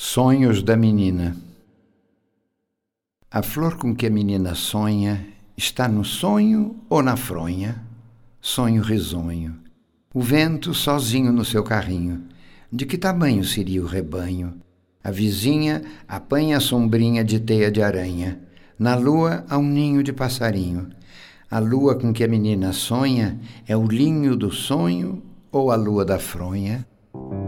Sonhos da menina. A flor com que a menina sonha está no sonho ou na fronha? Sonho risonho. O vento sozinho no seu carrinho. De que tamanho seria o rebanho? A vizinha apanha a sombrinha de teia de aranha. Na lua há um ninho de passarinho. A lua com que a menina sonha é o linho do sonho ou a lua da fronha?